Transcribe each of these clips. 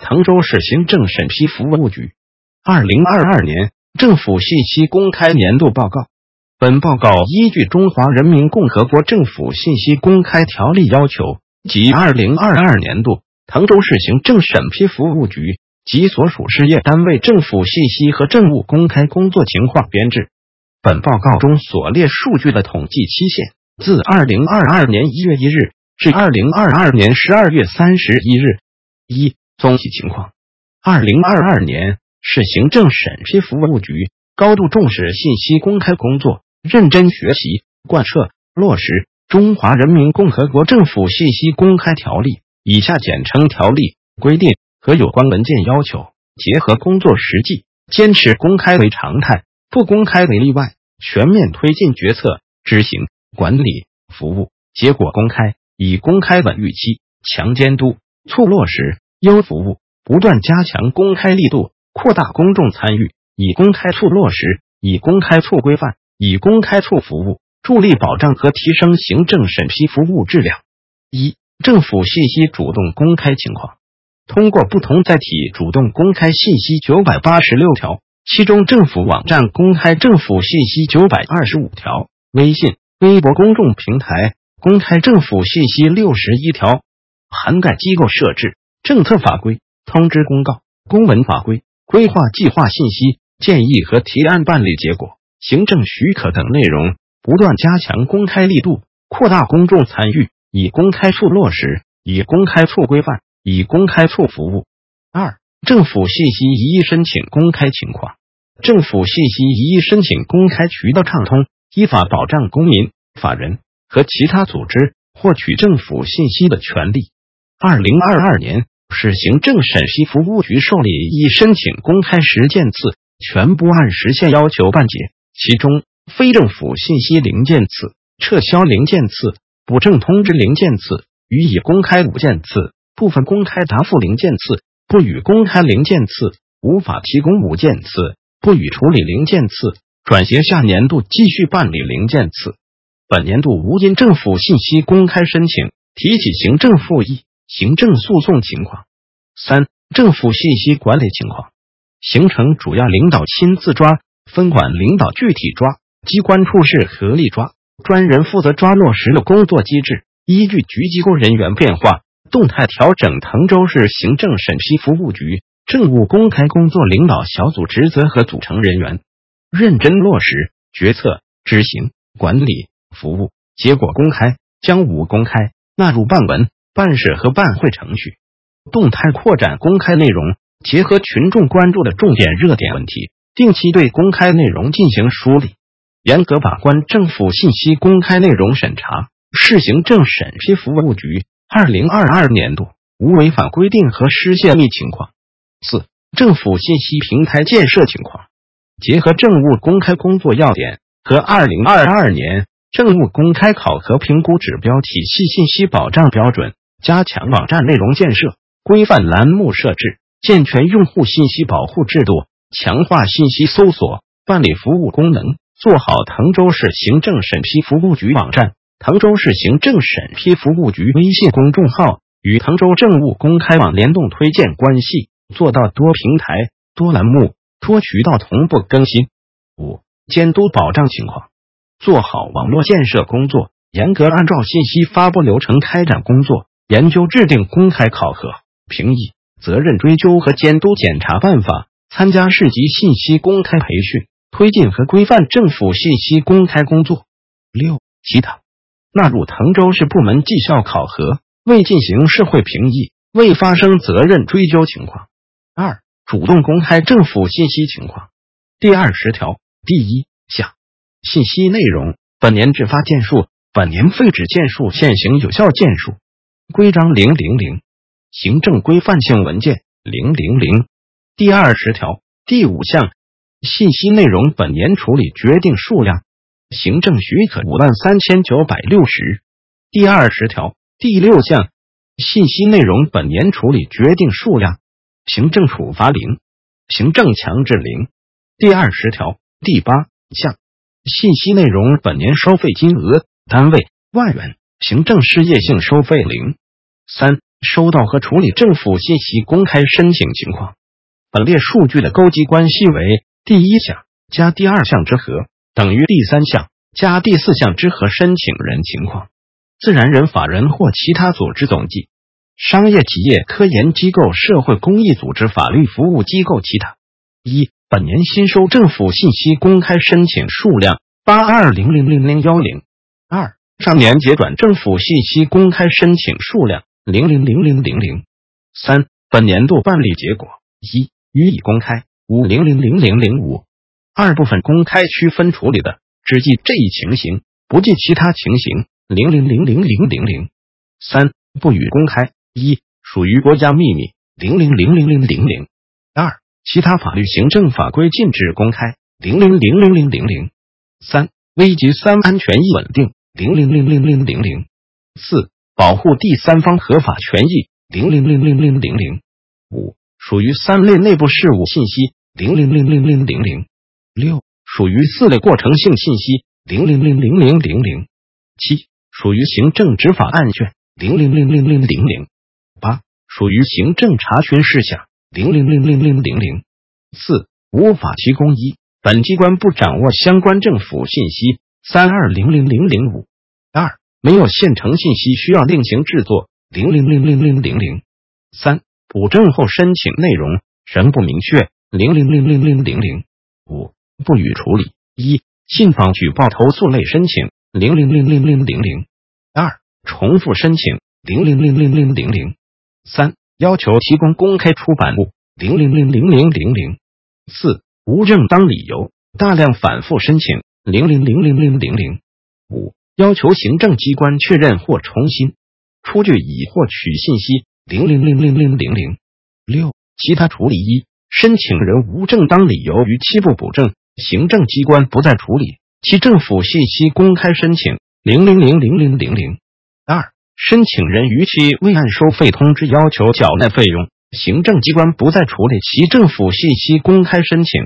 滕州市行政审批服务局2022年政府信息公开年度报告。本报告依据《中华人民共和国政府信息公开条例》要求，及2022年度滕州市行政审批服务局及所属事业单位政府信息和政务公开工作情况编制。本报告中所列数据的统计期限自2022年1月1日至2022年12月31日。一、总体情况。2022年，市行政审批服务局高度重视信息公开工作，认真学习、贯彻、落实《中华人民共和国政府信息公开条例》（以下简称条例）规定和有关文件要求，结合工作实际，坚持公开为常态，不公开为例外，全面推进决策、执行、管理、服务结果公开，以公开稳预期，强监督，促落实，优服务，不断加强公开力度，扩大公众参与，以公开促落实，以公开促规范，以公开促服务，助力保障和提升行政审批服务质量。一、政府信息主动公开情况。通过不同载体主动公开信息986条，其中政府网站公开政府信息925条，微信、微博公众平台公开政府信息61条，涵盖机构设置、政策法规、通知公告、公文法规、规划计划信息、建议和提案办理结果、行政许可等内容，不断加强公开力度，扩大公众参与，以公开促落实，以公开促规范，以公开促服务。二、政府信息疑义申请公开情况。政府信息疑义申请公开渠道畅通，依法保障公民、法人和其他组织获取政府信息的权利。2022年，市行政审批服务局受理异议申请公开实践次全部按时限要求办结，其中非政府信息零件次、撤销零件次、补正通知零件次、予以公开5件次、部分公开答复零件次、不予公开零件次、无法提供5件次、不予处理零件次，转携下年度继续办理零件次。本年度无因政府信息公开申请提起行政复议、行政诉讼情况。三、政府信息管理情况。形成主要领导亲自抓，分管领导具体抓，机关处事合力抓，专人负责抓落实的工作机制，依据局机构人员变化，动态调整滕州市行政审批服务局政务公开工作领导小组职责和组成人员，认真落实决策、执行、管理、服务结果公开，将无公开纳入办文、办事和办会程序，动态扩展公开内容，结合群众关注的重点热点问题，定期对公开内容进行梳理，严格把关政府信息公开内容审查。市行政审批服务局2022年度无违反规定和失泄密情况。四、政府信息平台建设情况。结合政务公开工作要点和2022年政务公开考核评估指标体系信息保障标准，加强网站内容建设，规范栏目设置，健全用户信息保护制度，强化信息搜索、办理服务功能，做好滕州市行政审批服务局网站、滕州市行政审批服务局微信公众号与滕州政务公开网联动推荐关系，做到多平台、多栏目、多渠道同步更新。五、监督保障情况。做好网络建设工作，严格按照信息发布流程开展工作，研究制定公开考核、评议、责任追究和监督检查办法，参加市级信息公开培训，推进和规范政府信息公开工作。六、其他。纳入滕州市部门绩效考核，未进行社会评议，未发生责任追究情况。二、主动公开政府信息情况。第20条第1项，信息内容本年制发件数，本年废止件数现行有效件数。规章000，行政规范性文件000。第20条第5项，信息内容本年处理决定数量，行政许可53960。第20条第6项，信息内容本年处理决定数量，行政处罚0，行政强制0。第20条第8项，信息内容本年收费金额单位万元，行政事业性收费0。三、 收到和处理政府信息公开申请情况。本列数据的勾稽关系为第一项加第二项之和等于第三项加第四项之和申请人情况。自然人、法人或其他组织总计。商业企业、科研机构、社会公益组织、法律服务机构其他。一、本年新收政府信息公开申请数量82000010。二、上年结转政府信息公开申请数量000000。三、本年度办理结果。一、予以公开5000005。二、部分公开区分处理的，只记这一情形，不记其他情形000000。三、不予公开。一、属于国家秘密000000。二、其他法律行政法规禁止公开000000。三、危及三安全稳定000000。四、保护第三方合法权益000000。五、属于三类内部事务信息000000。六、属于四类过程性信息000000。七、属于行政执法案卷000000。八、属于行政查询事项000000。四、无法提供一、本机关不掌握相关政府信息3200005。二、没有现成信息需要另行制作000000。三、补正后申请内容仍不明确000000。五、不予处理。一、信访举报投诉类申请000000。二、重复申请000000。三、要求提供公开出版物000000。四、无正当理由大量反复申请000000。五、要求行政机关确认或重新出具已获取信息000000。六、其他处理。一、申请人无正当理由逾期不补正，行政机关不再处理其政府信息公开申请000000。二、申请人逾期未按收费通知要求缴纳费用，行政机关不再处理其政府信息公开申请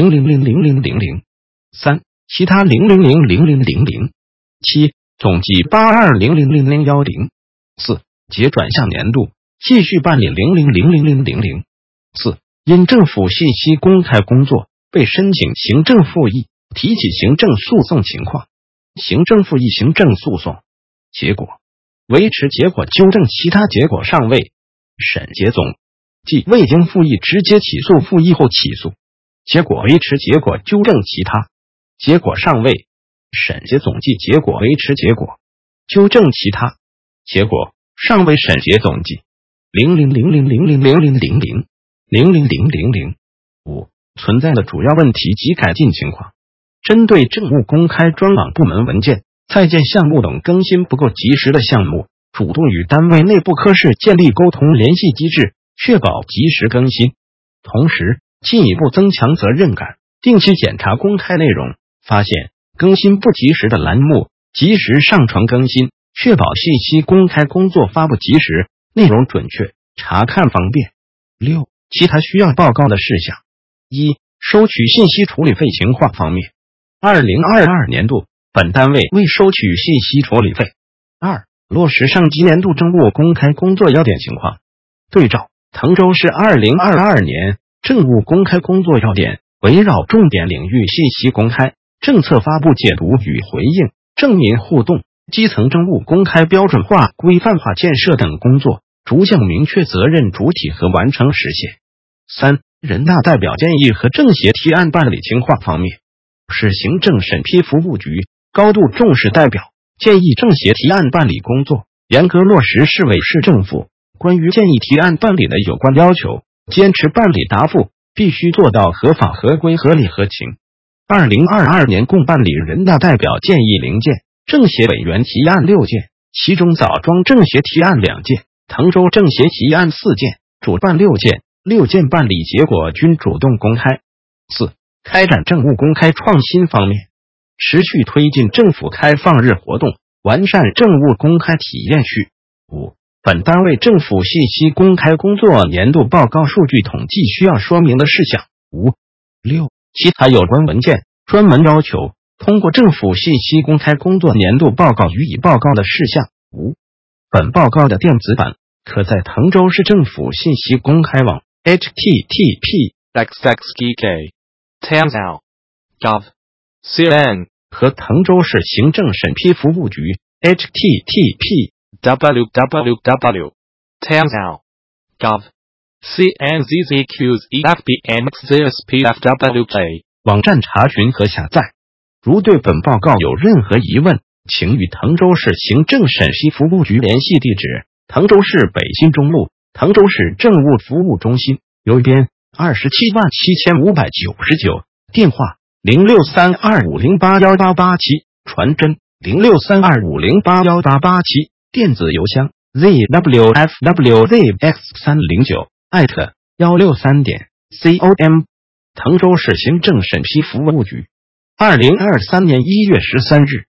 000000。三、其他000000。七、总计82000010。四、结转向年度继续办理000000。四、因政府信息公开工作被申请行政复议，提起行政诉讼情况。行政复议行政诉讼结果维持结果纠正其他结果尚未审结总即未经复议直接起诉复议后起诉结果维持结果纠正其他结果尚未审结总计结果维持结果纠正其他结果尚未审结总计000000000000。五、存在的主要问题及改进情况。针对政务公开专网部门文件、菜件项目等更新不够及时的项目，主动与单位内部科室建立沟通联系机制，确保及时更新。同时，进一步增强责任感，定期检查公开内容，发现更新不及时的栏目，及时上传更新，确保信息公开工作发布及时，内容准确，查看方便。六、其他需要报告的事项。一、收取信息处理费情况方面，2022年度本单位未收取信息处理费。二、落实上级年度政务公开工作要点情况。对照滕州市2022年政务公开工作要点，围绕重点领域信息公开、政策发布解读与回应、政民互动、基层政务公开标准化、规范化建设等工作，逐项明确责任主体和完成实现。三、人大代表建议和政协提案办理情况方面，市行政审批服务局高度重视代表建议政协提案办理工作，严格落实市委市政府关于建议提案办理的有关要求，坚持办理答复必须做到合法合规合理合情。2022年共办理人大代表建议0件，政协委员提案6件，其中枣庄政协提案2件，滕州政协提案4件，主办6件，6件办理结果均主动公开。四、开展政务公开创新方面，持续推进政府开放日活动，完善政务公开体验序。五、本单位政府信息公开工作年度报告数据统计需要说明的事项。五、六、其他有关文件专门要求通过政府信息公开工作年度报告予以报告的事项。五、本报告的电子版可在滕州市政府信息公开网 http://townsnow.gov.cn 和滕州市行政审批服务局 http://www.townsnow.gov.cn/zzqzefbmxzspfwj 网站查询和下载。如对本报告有任何疑问，请与滕州市行政审批服务局联系，地址：滕州市北新中路滕州市政务服务中心，邮编277599，电话063250818887，传真063250818887，电子邮箱 zwfwzx309@163.com。滕州市行政审批服务局，2023年1月13日。